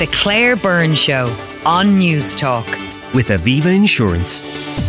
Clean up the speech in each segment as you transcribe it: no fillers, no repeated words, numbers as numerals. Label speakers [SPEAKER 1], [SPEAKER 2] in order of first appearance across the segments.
[SPEAKER 1] The Claire Byrne Show on News Talk.
[SPEAKER 2] With Aviva Insurance.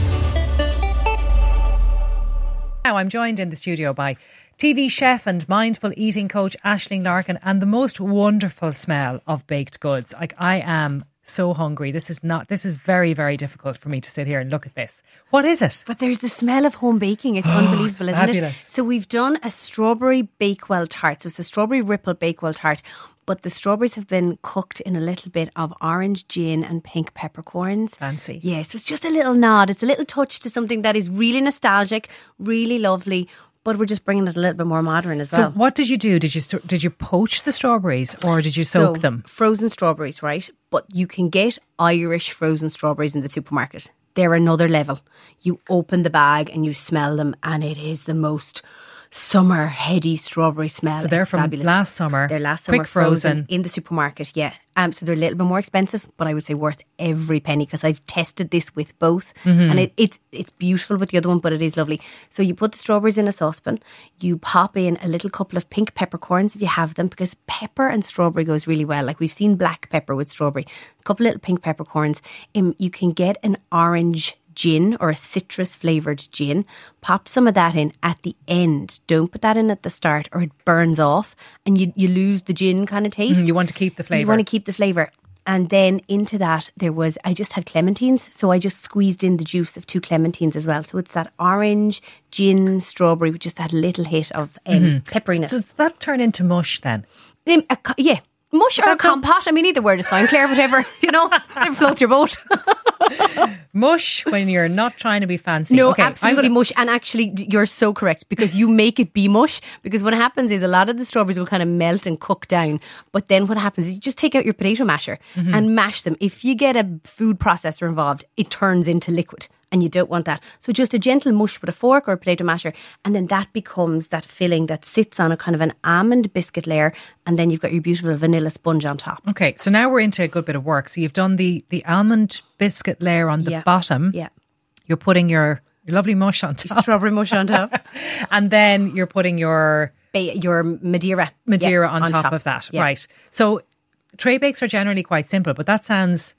[SPEAKER 3] Now I'm joined in the studio by TV chef and mindful eating coach Aisling Larkin, and the most wonderful smell of baked goods. Like, I am so hungry. This is very, very difficult for me to sit here and look at this. What is it?
[SPEAKER 4] But there's the smell of home baking. It's unbelievable, isn't
[SPEAKER 3] fabulous.
[SPEAKER 4] it? So we've done a strawberry Bakewell tart. So it's a strawberry ripple Bakewell tart. But the strawberries have been cooked in a little bit of orange gin and pink peppercorns.
[SPEAKER 3] Fancy.
[SPEAKER 4] Yes, it's just a little nod. It's a little touch to something that is really nostalgic, really lovely. But we're just bringing it a little bit more modern as well.
[SPEAKER 3] So what did you do? Did you poach the strawberries or did you soak them?
[SPEAKER 4] Frozen strawberries, right? But you can get Irish frozen strawberries in the supermarket. They're another level. You open the bag and you smell them, and it is the most summer heady strawberry smell.
[SPEAKER 3] So they're from
[SPEAKER 4] fabulous.
[SPEAKER 3] last summer.
[SPEAKER 4] They're last summer,
[SPEAKER 3] quick frozen
[SPEAKER 4] in the supermarket. Yeah. So they're a little bit more expensive, but I would say worth every penny, because I've tested this with both, and it's beautiful with the other one, but it is lovely. So you put the strawberries in a saucepan, you pop in a little couple of pink peppercorns if you have them, because pepper and strawberry goes really well. Like, we've seen black pepper with strawberry. A couple of little pink peppercorns. You can get an orange gin or a citrus flavoured gin. Pop some of that in at the end. Don't put that in at the start, or it burns off and you lose the gin kind of taste.
[SPEAKER 3] You want to keep the flavour.
[SPEAKER 4] You want to keep the flavour. And then into that I just had clementines, so I just squeezed in the juice of 2 clementines as well. So it's that orange gin strawberry with just that little hit of pepperiness.
[SPEAKER 3] So does that turn into mush then?
[SPEAKER 4] Yeah. Mush or a compote. I mean, either word is fine, Claire, whatever, whatever floats your boat.
[SPEAKER 3] Mush when you're not trying to be fancy.
[SPEAKER 4] No,
[SPEAKER 3] okay,
[SPEAKER 4] absolutely mush. And actually, you're so correct, because you make it be mush. Because what happens is a lot of the strawberries will kind of melt and cook down. But then what happens is you just take out your potato masher and mash them. If you get a food processor involved, it turns into liquid. And you don't want that. So just a gentle mush with a fork or a potato masher, and then that becomes that filling that sits on a kind of an almond biscuit layer, and then you've got your beautiful vanilla sponge on top.
[SPEAKER 3] Okay, so now we're into a good bit of work. So you've done the almond biscuit layer on the bottom.
[SPEAKER 4] Yeah.
[SPEAKER 3] You're putting your lovely mush on top.
[SPEAKER 4] Strawberry mush on top.
[SPEAKER 3] And then you're putting your
[SPEAKER 4] Madeira.
[SPEAKER 3] on top of that.
[SPEAKER 4] Yeah.
[SPEAKER 3] Right. So tray bakes are generally quite simple, but that sounds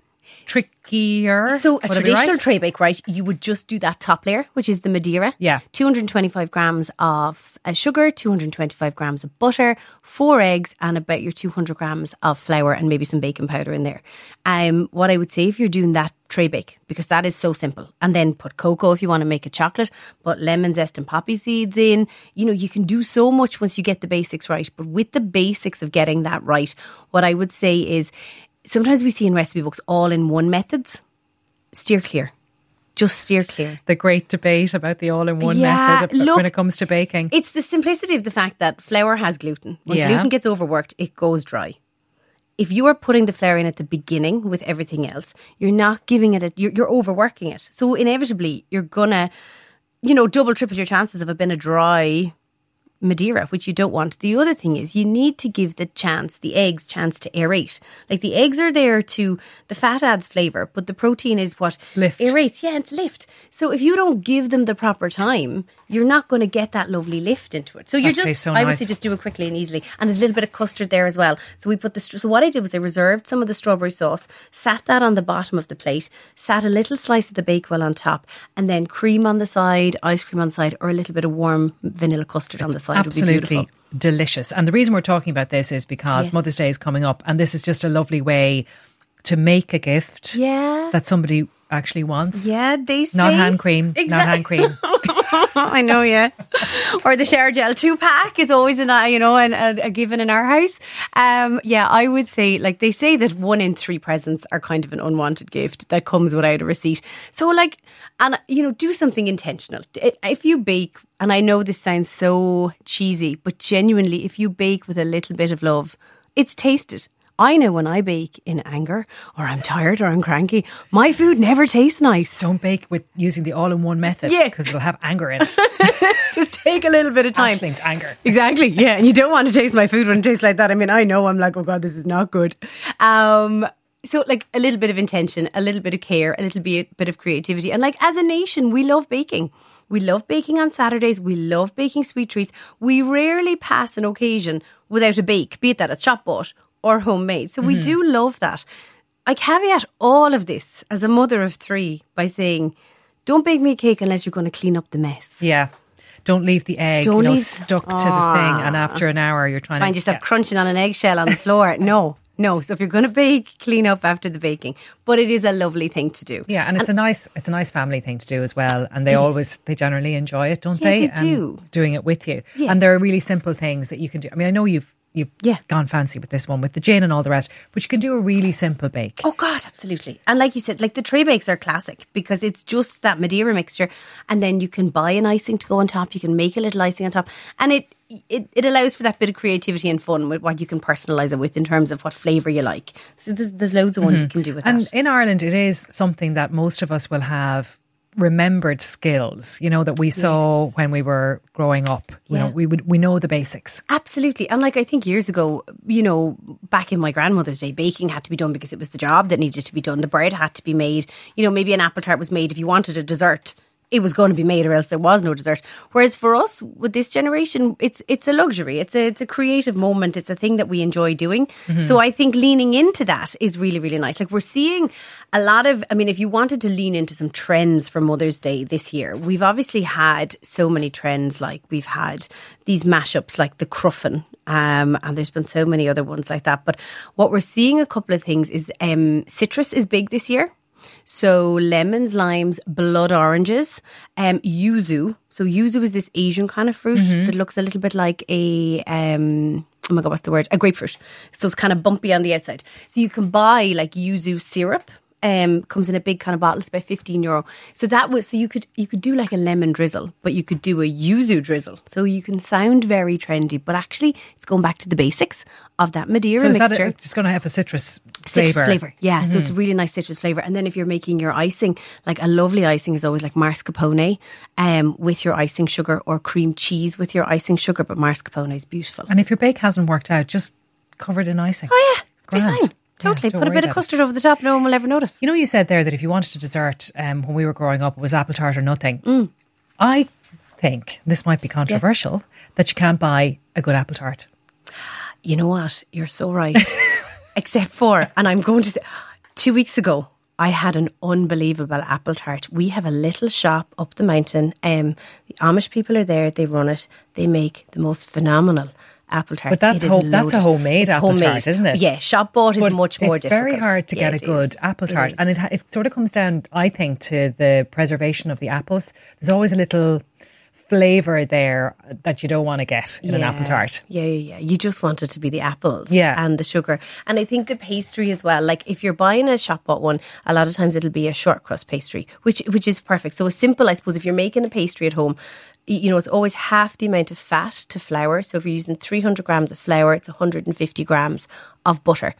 [SPEAKER 3] trickier.
[SPEAKER 4] So a traditional tray bake, right, you would just do that top layer, which is the Madeira.
[SPEAKER 3] Yeah.
[SPEAKER 4] 225 grams of sugar, 225 grams of butter, 4 eggs, and about your 200 grams of flour, and maybe some baking powder in there. What I would say, if you're doing that tray bake, because that is so simple, and then put cocoa if you want to make a chocolate, put lemon zest and poppy seeds in. You can do so much once you get the basics right. But with the basics of getting that right, what I would say is, sometimes we see in recipe books all-in-one methods. Steer clear. Just steer clear.
[SPEAKER 3] The great debate about the all-in-one method when it comes to baking.
[SPEAKER 4] It's the simplicity of the fact that flour has gluten. When gluten gets overworked, it goes dry. If you are putting the flour in at the beginning with everything else, you're not giving it you're overworking it. So inevitably, you're going to, double, triple your chances of it being a dry Madeira, which you don't want. The other thing is, you need to give the eggs chance to aerate. Like, the eggs are there the fat adds flavour, but the protein is what aerates. Yeah, it's lift. So if you don't give them the proper time, you're not going to get that lovely lift into it. So I would say just do it quickly and easily. And there's a little bit of custard there as well. So we put so what I did was I reserved some of the strawberry sauce, sat that on the bottom of the plate, sat a little slice of the Bakewell on top, and then cream on the side, ice cream on the side, or a little bit of warm vanilla custard on the side.
[SPEAKER 3] Absolutely delicious. And the reason we're talking about this is because Mother's Day is coming up, and this is just a lovely way to make a gift that somebody actually wants.
[SPEAKER 4] Yeah, they say.
[SPEAKER 3] Not hand cream.
[SPEAKER 4] Exactly.
[SPEAKER 3] Not hand cream.
[SPEAKER 4] I know, yeah. Or the shower gel 2-pack is always a given in our house. I would say, like, they say that 1 in 3 presents are kind of an unwanted gift that comes without a receipt. So, do something intentional. If you bake, and I know this sounds so cheesy, but genuinely, if you bake with a little bit of love, it's tasted. I know when I bake in anger, or I'm tired, or I'm cranky, my food never tastes nice.
[SPEAKER 3] Don't bake with using the all-in-one method, because it'll have anger in it.
[SPEAKER 4] Just take a little bit of time.
[SPEAKER 3] Aisling's anger.
[SPEAKER 4] Exactly, yeah. And you don't want to taste my food when it tastes like that. I mean, I know I'm like, oh God, this is not good. So, like, a little bit of intention, a little bit of care, a little bit of creativity. And, like, as a nation, we love baking. We love baking on Saturdays. We love baking sweet treats. We rarely pass an occasion without a bake, be it that it's shop bought or homemade. So we do love that. I caveat all of this as a mother of 3 by saying, don't bake me a cake unless you're going to clean up the mess.
[SPEAKER 3] Yeah. Don't leave the egg stuck to the thing, and after an hour you're trying
[SPEAKER 4] find yourself crunching on an eggshell on the floor. No. So if you're going to bake, clean up after the baking. But it is a lovely thing to do.
[SPEAKER 3] Yeah, and it's a nice family thing to do as well. And they generally enjoy it, don't they?
[SPEAKER 4] They do.
[SPEAKER 3] Doing it with you.
[SPEAKER 4] Yeah.
[SPEAKER 3] And there are really simple things that you can do. I mean, I know you've gone fancy with this one, with the gin and all the rest, but you can do a really simple bake.
[SPEAKER 4] Oh God, absolutely. And like you said, like the tray bakes are classic because it's just that Madeira mixture, and then you can buy an icing to go on top. You can make a little icing on top, and it allows for that bit of creativity and fun with what you can personalise it with in terms of what flavour you like. So there's loads of ones you can do with that.
[SPEAKER 3] And in Ireland, it is something that most of us will have remembered skills, that we saw when we were growing up. You know, we know the basics.
[SPEAKER 4] Absolutely. And like I think years ago, back in my grandmother's day, baking had to be done because it was the job that needed to be done. The bread had to be made. Maybe an apple tart was made if you wanted a dessert. It was going to be made, or else there was no dessert. Whereas for us, with this generation, it's a luxury. It's a creative moment. It's a thing that we enjoy doing. So I think leaning into that is really, really nice. Like we're seeing a lot of, if you wanted to lean into some trends for Mother's Day this year, we've obviously had so many trends. Like we've had these mashups like the Cruffin, and there's been so many other ones like that. But what we're seeing, a couple of things, is citrus is big this year. So lemons, limes, blood oranges, yuzu. So yuzu is this Asian kind of fruit that looks a little bit like a, oh my God, what's the word? A grapefruit. So it's kind of bumpy on the outside. So you can buy like yuzu syrup. Comes in a big kind of bottle. It's about €15. So you could do like a lemon drizzle, but you could do a yuzu drizzle. So you can sound very trendy, but actually it's going back to the basics of that Madeira mixture.
[SPEAKER 3] It's going to have a citrus flavour.
[SPEAKER 4] Citrus flavour, yeah. So it's a really nice citrus flavour. And then if you're making your icing, like a lovely icing is always like mascarpone with your icing sugar, or cream cheese with your icing sugar. But mascarpone is beautiful.
[SPEAKER 3] And if your bake hasn't worked out, just cover it in icing.
[SPEAKER 4] Oh yeah,
[SPEAKER 3] grand.
[SPEAKER 4] Be fine. Totally. Put a bit of custard over the top, no one will ever notice.
[SPEAKER 3] You said there that if you wanted a dessert when we were growing up, it was apple tart or nothing. I think, this might be controversial, that you can't buy a good apple tart.
[SPEAKER 4] You know what? You're so right. Except for, and I'm going to say, 2 weeks ago, I had an unbelievable apple tart. We have a little shop up the mountain. The Amish people are there. They run it. They make the most phenomenal apple tart.
[SPEAKER 3] But that's a homemade apple tart, isn't it?
[SPEAKER 4] Yeah, shop bought is much more difficult.
[SPEAKER 3] It's very hard to get a good apple tart. And it sort of comes down, I think, to the preservation of the apples. There's always a little flavour there that you don't want to get in an apple tart.
[SPEAKER 4] Yeah. You just want it to be the apples
[SPEAKER 3] and
[SPEAKER 4] the sugar. And I think the pastry as well, like if you're buying a shop bought one, a lot of times it'll be a short crust pastry, which is perfect. So a simple, I suppose, if you're making a pastry at home, it's always half the amount of fat to flour. So if you're using 300 grams of flour, it's 150 grams of butter.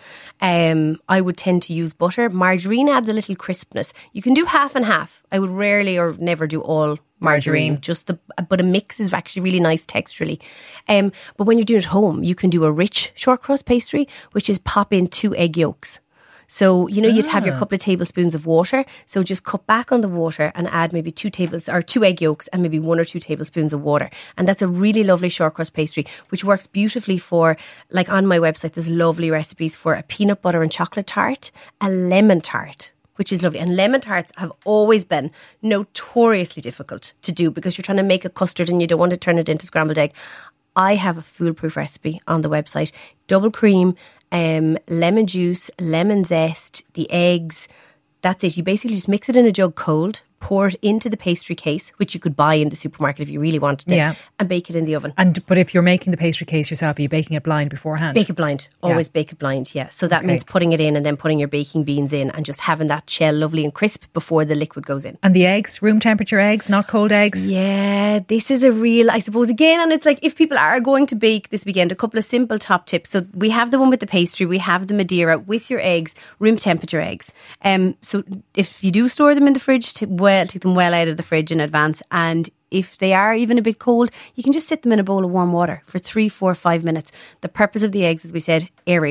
[SPEAKER 4] I would tend to use butter. Margarine adds a little crispness. You can do half and half. I would rarely or never do all margarine. But a mix is actually really nice texturally. But when you're doing it at home, you can do a rich short crust pastry, which is pop in 2 egg yolks. So, you'd have your couple of tablespoons of water. So just cut back on the water and add maybe 2 egg yolks and maybe 1 or 2 tablespoons of water. And that's a really lovely short crust pastry, which works beautifully for, like on my website, there's lovely recipes for a peanut butter and chocolate tart, a lemon tart, which is lovely. And lemon tarts have always been notoriously difficult to do because you're trying to make a custard and you don't want to turn it into scrambled egg. I have a foolproof recipe on the website. Double cream, lemon juice, lemon zest, the eggs. That's it. You basically just mix it in a jug cold, pour it into the pastry case, which you could buy in the supermarket if you really wanted it, and bake it in the oven.
[SPEAKER 3] But if you're making the pastry case yourself, are you baking it blind beforehand?
[SPEAKER 4] Bake it blind. Always bake it blind, yeah. So that means putting it in and then putting your baking beans in and just having that shell lovely and crisp before the liquid goes in.
[SPEAKER 3] And the eggs, room temperature eggs, not cold eggs?
[SPEAKER 4] Yeah, this is a real, I suppose, again, and it's like if people are going to bake this weekend, a couple of simple top tips. So we have the one with the pastry, we have the Madeira with your eggs, room temperature eggs. So if you do store them in the fridge, take them well out of the fridge in advance, and if they are even a bit cold, you can just sit them in a bowl of warm water for 3, 4, 5 minutes. The purpose of the eggs, as we said, aeration.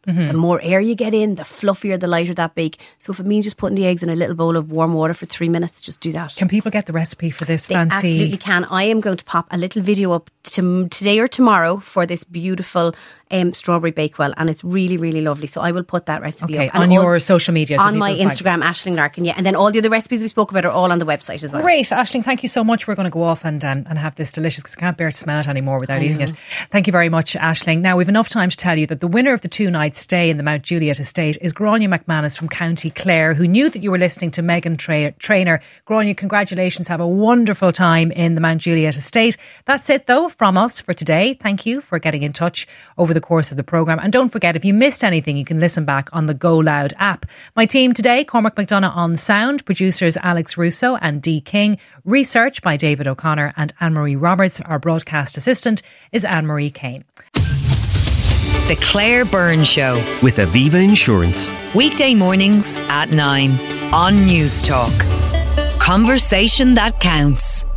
[SPEAKER 4] The more air you get in, the fluffier, the lighter that bake. So if it means just putting the eggs in a little bowl of warm water for 3 minutes, just do that.
[SPEAKER 3] Can people get the recipe for this
[SPEAKER 4] They
[SPEAKER 3] fancy?
[SPEAKER 4] absolutely can. I am going to pop a little video up today or tomorrow for this beautiful strawberry bakewell, and it's really, really lovely. So I will put that recipe up.
[SPEAKER 3] On your social media.
[SPEAKER 4] On my Instagram, Aisling Larkin, yeah. And then all the other recipes we spoke about are all on the website as well.
[SPEAKER 3] Great, Aisling, thank you so much. We're going to go off and have this delicious, because I can't bear to smell it anymore without eating it. Thank you very much, Aisling. Now, we've enough time to tell you that the winner of the 2-night stay in the Mount Juliet estate is Gráinne McManus from County Clare, who knew that you were listening to Megan Trainor. Gráinne, congratulations. Have a wonderful time in the Mount Juliet estate. That's it, though, from us for today. Thank you for getting in touch over the course of the programme. And don't forget, if you missed anything, you can listen back on the Go Loud app. My team today, Cormac McDonagh on sound, producers Alex Russo and Dee King, research by David O'Connor, and Anne-Marie Roberts. Our broadcast assistant is Anne-Marie Kane.
[SPEAKER 1] The Claire Byrne Show.
[SPEAKER 2] With Aviva Insurance.
[SPEAKER 1] Weekday mornings at 9 on News Talk. Conversation that counts.